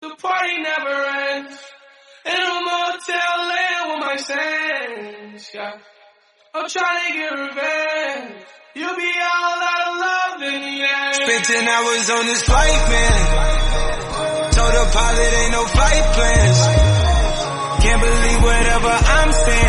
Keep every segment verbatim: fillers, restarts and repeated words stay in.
The party never ends. In a motel land with my sands, yeah. I'm trying to get revenge. You'll be all out of love in the end. Spent ten hours on this flight, man. Told the pilot ain't no flight plans. Can't believe whatever I'm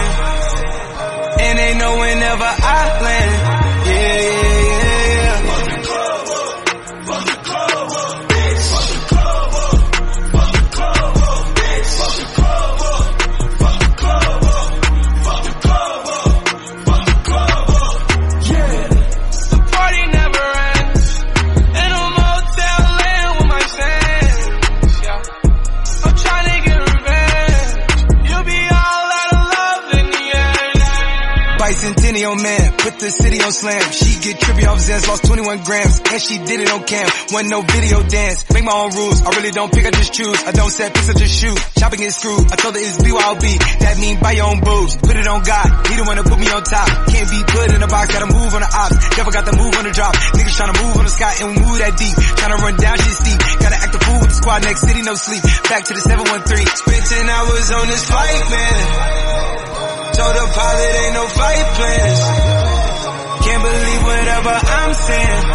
saying. And they know whenever I land. Yeah, yeah, yeah, yeah. Fuck the club up. Fuck the club up, bitch. Fuck the club up. Fuck the club up, bitch. Fuck the club up. Fuck the club up. Fuck the club up. Fuck the club up. Yeah. The party never ends. In a motel land with my sands, yeah. I'm trying to get revenge. You'll be all out of love in the end. Bicentennial man, put the city on slam. She get trippy off Zans, lost twenty-one grams, and she did it on cam. Wasn't no video dance, make my own rules. I really don't pick, I just choose. I don't set picks, I just shoot. Shopping is screwed, I told her it's B Y O B. That mean buy your own boobs, put it on God. He the one to put me on top. Can't be put in a box, gotta move on the ops. Never got the move on the drop. Niggas tryna move on the sky and move that deep. Tryna run down shit steep. Gotta act the fool with the squad, next city, no sleep. Back to the seven one three. Spent ten hours on this flight, man. Told the pilot ain't no flight plans. Can't believe whatever I'm saying.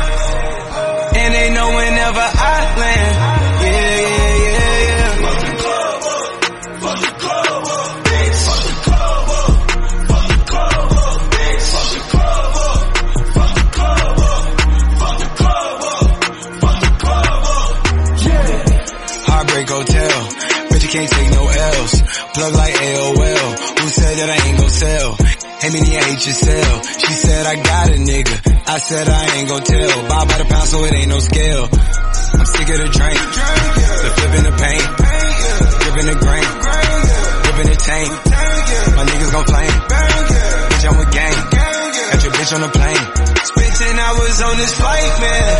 And they know whenever I land. Yeah, yeah, yeah, yeah. Fuck the club up. Fuck the club up, bitch. Fuck the club up. Fuck the club up, bitch. Fuck the club up. Fuck the club up. Fuck the club up. Fuck the club up. Yeah. Heartbreak Hotel. Bet you can't take no L's. Plug like A O L. Who said that I ain't gon' sell? Hey, me, I hate yourself. She said I got a nigga. I said I ain't gon' tell. Buy by the pound so it ain't no scale. I'm sick of the drink, the flipping the paint, dripping the grain, whipping the tank. My niggas gon' flame. Bitch, I'm with gang. Got your bitch on the plane. Spent ten hours on this flight, man.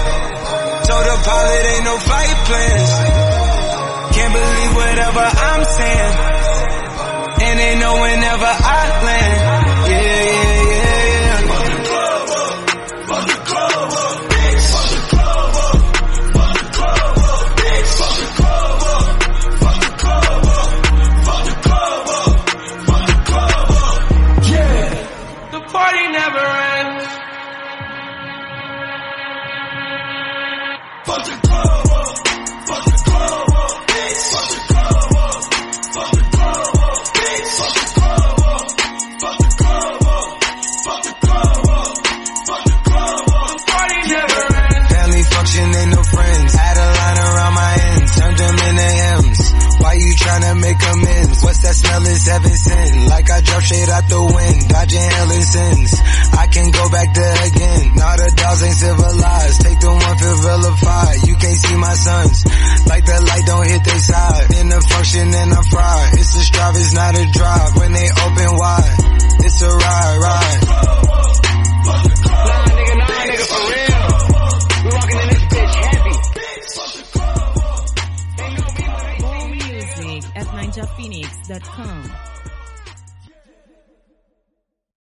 Told the pilot ain't no flight plans. Can't believe whatever I'm saying. And they know whenever I land. Yeah, yeah, yeah, yeah. Fuck the club up. Fuck the club up, bitch. Fuck the club up. Fuck the club up, bitch. Fuck the club up. Fuck the club up. Fuck the club up. Fuck the club up. Yeah. The party never ends. Fuck the club up. Fuck the club up, bitch. Fuck the club up. Fuck the club up, bitch. Fuck the club up. Fuck the club up. Fuck the club up. Fuck the club up. The party never ends. Family function, ain't no friends. Had a line around my ends, turned them into M's. Why you tryna make amends? What's that smell? It's heaven sent. Like I drop shade out the wind, dodging hell and sins. I can go back there again. Now the dogs ain't civilized. Take the one feel vilified. You can't see my sons. Like the light don't hit their side. In the function and I'm fried. It's a strive, it's not a drive. When they open wide, it's a ride, ride. Fuck the club up. Nah, nigga, nah, nigga, for real. We walking in this bitch heavy. Fuck the club up. They know me when they see More me. music at ninja phoenix dot com.